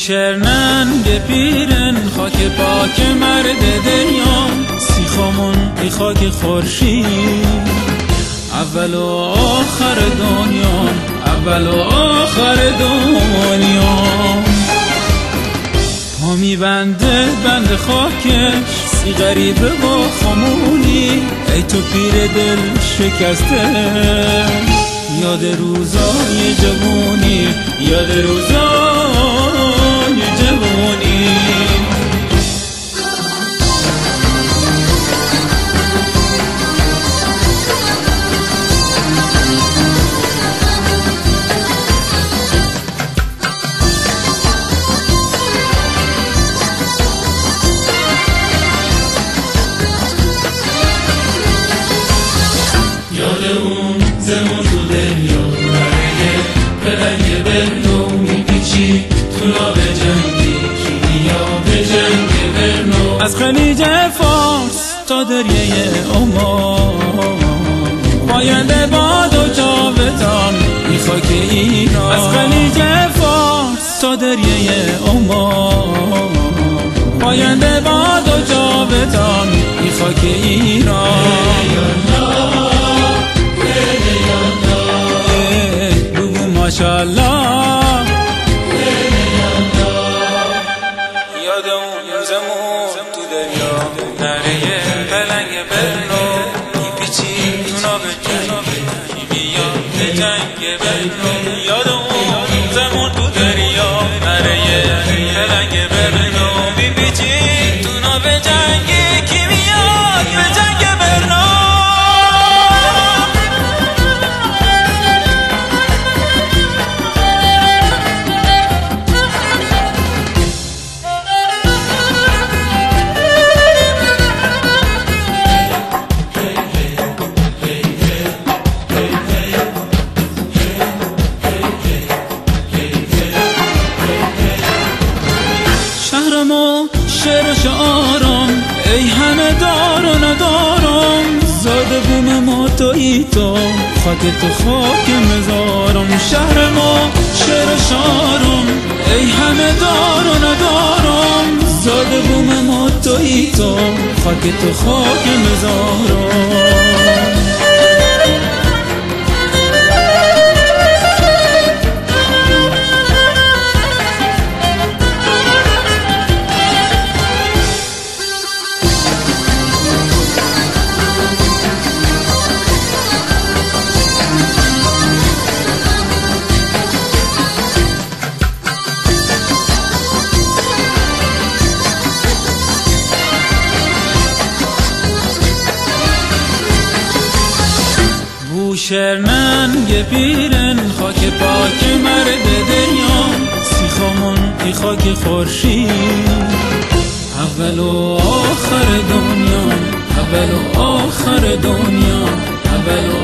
بوشرنن پیرن خاک پاک مرد دنیا سیخامون ای خاک خورشید اول و آخر دنیا اول و آخر دنیا پا میبنده بند خاکش سی غریبه با خامونی ای تو پیر دل شکسته یاد روزای جوانی یاد روزای جوانی یاد اون زمان تو دنیا برای پلنگ برنو میپیچی تو لاب جنگی کیمیا به جنگ برنو از خلیج فارس تا دریای عمان پاینده باد و جاودان ای خاک ایران از خلیج فارس تا دریای عمان پاینده باد و جاودان ای خاک ایران ماشاءالله یاد اون زمان تو دریا نره پلنگ برنو میپیچی تو ناب جنگ کیمیا به جنگ برنو یاد اون زمان تو دریا نره پلنگ برنو میپیچی تو ناب جنگ کیمیا به جنگ برنو شهر ما شعر و شعارم ای همه دار و ندارم زاده بوم ما تویی تو خاک تو خاک مزارم شهر ما شعر و شعارم ای همه دار و ندارم زاده بوم ما تویی تو خاک تو خاک مزارم بوشرنن پیرن خاک پاک مرد دنیا سیخامون ای خاک خورشید اول و آخر دنیا اول و آخر دنیا اول و